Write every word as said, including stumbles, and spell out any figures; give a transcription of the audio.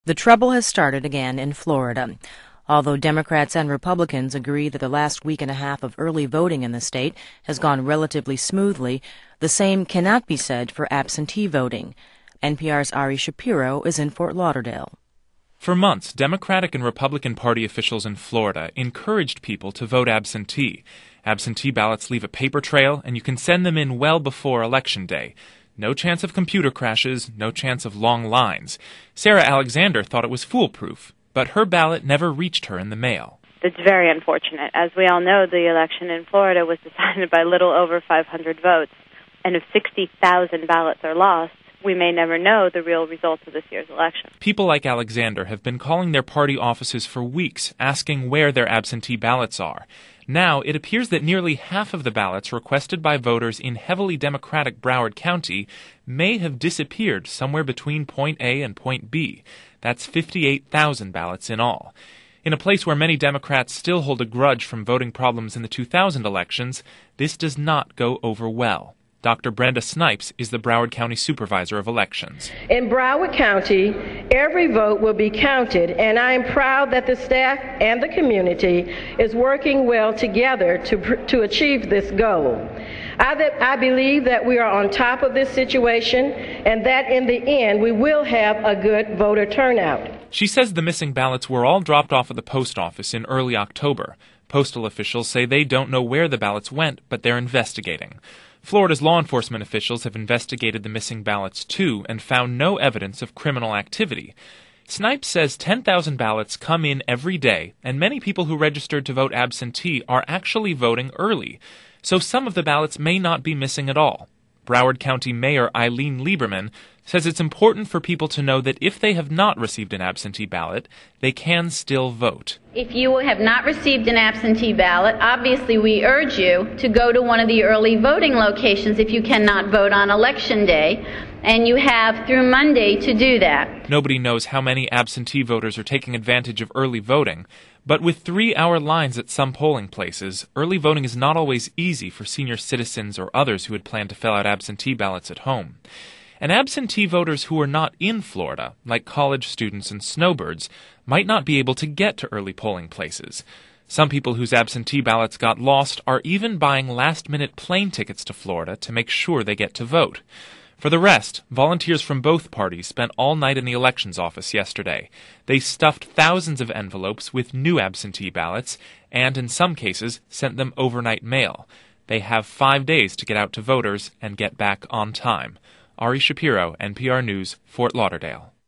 The trouble has started again in Florida. Although Democrats and Republicans agree that the last week and a half of early voting in the state has gone relatively smoothly, the same cannot be said for absentee voting. N P R's Ari Shapiro is in Fort Lauderdale. For months, Democratic and Republican Party officials in Florida encouraged people to vote absentee. Absentee ballots leave a paper trail, and you can send them in well before Election Day. No chance of computer crashes, no chance of long lines. Sarah Alexander thought it was foolproof, but her ballot never reached her in the mail. It's very unfortunate. As we all know, the election in Florida was decided by little over five hundred votes, and if sixty thousand ballots are lost, we may never know the real results of this year's election. People like Alexander have been calling their party offices for weeks, asking where their absentee ballots are. Now, it appears that nearly half of the ballots requested by voters in heavily Democratic Broward County may have disappeared somewhere between point A and point B. That's fifty-eight thousand ballots in all. In a place where many Democrats still hold a grudge from voting problems in the two thousand elections, this does not go over well. Doctor Brenda Snipes is the Broward County Supervisor of Elections. In Broward County, every vote will be counted, and I am proud that the staff and the community is working well together to, to achieve this goal. I, that, I believe that we are on top of this situation and that in the end we will have a good voter turnout. She says the missing ballots were all dropped off at the post office in early October. Postal officials say they don't know where the ballots went, but they're investigating. Florida's law enforcement officials have investigated the missing ballots, too, and found no evidence of criminal activity. Snipes says ten thousand ballots come in every day, and many people who registered to vote absentee are actually voting early. So some of the ballots may not be missing at all. Broward County Mayor Eileen Lieberman says it's important for people to know that if they have not received an absentee ballot, they can still vote. If you have not received an absentee ballot, obviously we urge you to go to one of the early voting locations if you cannot vote on Election Day, and you have through Monday to do that. Nobody knows how many absentee voters are taking advantage of early voting, but with three-hour lines at some polling places, early voting is not always easy for senior citizens or others who had planned to fill out absentee ballots at home. And absentee voters who are not in Florida, like college students and snowbirds, might not be able to get to early polling places. Some people whose absentee ballots got lost are even buying last-minute plane tickets to Florida to make sure they get to vote. For the rest, volunteers from both parties spent all night in the elections office yesterday. They stuffed thousands of envelopes with new absentee ballots and, in some cases, sent them overnight mail. They have five days to get out to voters and get back on time. Ari Shapiro, N P R News, Fort Lauderdale.